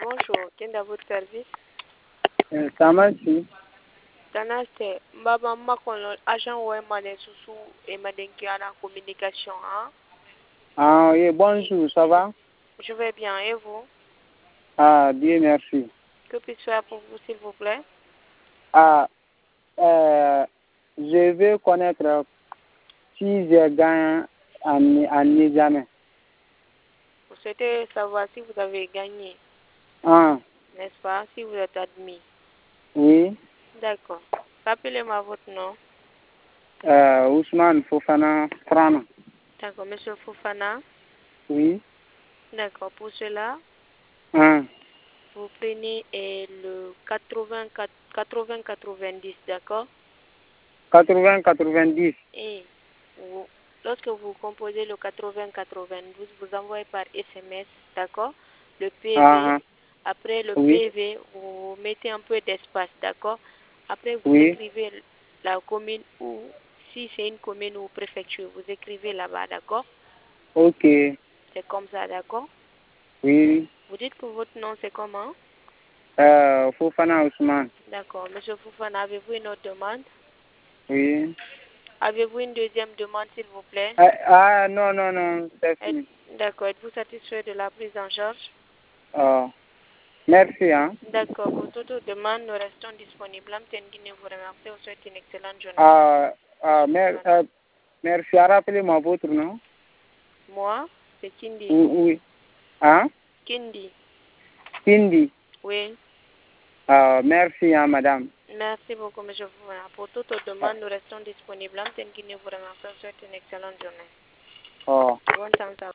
bonjour. Quel est votre service? Tamasi. Tanaste, Mbaba Makono, agent Ouemane Soussou et Madenki à la communication. Hein? Ah oui, bonjour, ça va? Je vais bien, et vous? Ah, bien, merci. Que puis-je faire pour vous, s'il vous plaît? Ah, je veux connaître si j'ai gagné en examen. Vous souhaitez savoir si vous avez gagné, Ah, n'est-ce pas? Si vous êtes admis. oui. D'accord. Rappelez-moi votre nom. Ousmane Fofana Prana. D'accord, Monsieur Fofana. Oui. D'accord. Pour cela, Ah, vous prenez le 80-90, d'accord? 80-90. Et lorsque vous composez le 80-92, vous envoyez par SMS, d'accord? Le PV. Ah, Après le oui. PV, vous mettez un peu d'espace, d'accord? Après, vous Oui. écrivez la commune ou, si c'est une commune ou préfecture, vous écrivez là-bas, d'accord? Ok. C'est comme ça, d'accord? Oui. Vous dites que votre nom, c'est comment? Fofana Ousmane. D'accord. Monsieur Foufana, avez-vous une autre demande? Oui. Avez-vous une deuxième demande, s'il vous plaît? Non, non, non, c'est fini. D'accord. Êtes-vous satisfait de la prise en charge? Ah, merci, hein. D'accord. Pour toute autre demande, nous restons disponibles. Amtengine vous remercie. Vous souhaite une excellente journée. Merci. Rappelez-moi votre nom. Moi, c'est Kindi. Oui. Hein? Kindi. Cindy. Oui. Merci, hein, madame. Merci beaucoup, monsieur Foufana. Pour toute autre demande, nous restons disponibles. Amtengine vous remercie. Vous souhaite une excellente journée. Oh. Bonne chance à vous.